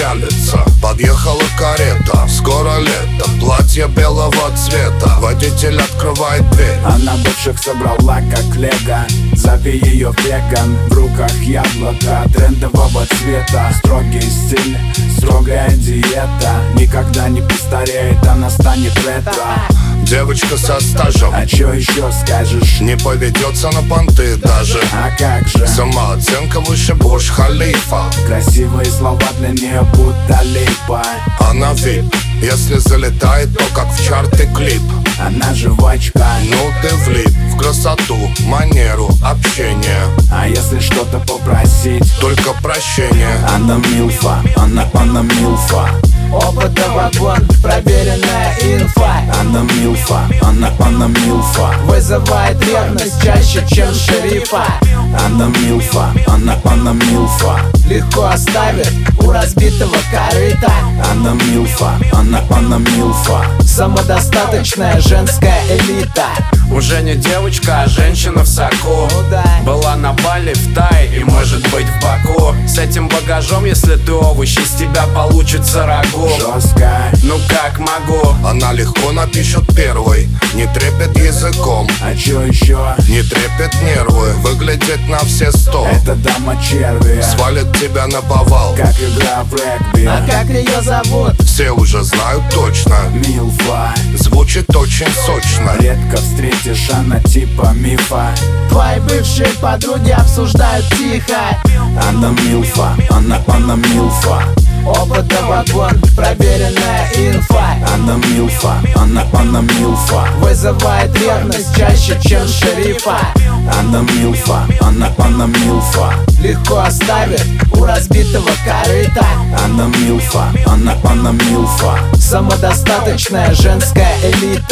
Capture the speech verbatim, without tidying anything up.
пялится. Подъехала карета, скоро лето, платье белого цвета. Водитель открывает дверь. Она бывших собрала как лего. Зови ее веган. В руках яблоко трендового цвета. Строгий стиль, строгая диета. Никогда не постареет, она станет ретро. Девочка со стажем, а чё еще скажешь? Не поведется на понты даже. А как же? Самооценка выше Бурдж-Халифа. Красивые слова для нее будто липа. Она вип, если залетает, то как в чарты клип. Она жвачка. Ну ты влип в красоту, манеру, общение. А если что-то попросить? Только прощение. Она милфа, она, она милфа. Опыта вагон, проверенная инфа. Она милфа, она, она милфа. Вызывает ревность чаще, чем шерифа. Она милфа, она, она милфа. Легко оставит у разбитого корыта. Она милфа, она, она милфа. Самодостаточная женская элита. Уже не девочка, а женщина в соку. Была на Бали, в Тай и может быть в Баку. С этим багажом, если ты овощ, из тебя получится рагу. Жестко, ну как могу. Она легко напишет первой, не трепет языком. А чё еще? Не трепет нервы, выглядит на все сто. Это дама черви, свалит тебя на повал, как игра в регби. А как ее зовут? Все уже знают точно. Милфа. Звучит очень сочно. Редко встретишь, она типа мифа. Твои бывшие подруги обсуждают тихо. Она милфа, она, она милфа. Опыта вагон, проверенная инфа. Она милфа, она, она милфа. Вызывает ревность чаще, чем шерифа. Она милфа, она, она милфа. Легко оставит у разбитого корыта. Она милфа, она, она милфа. Самодостаточная женская элита.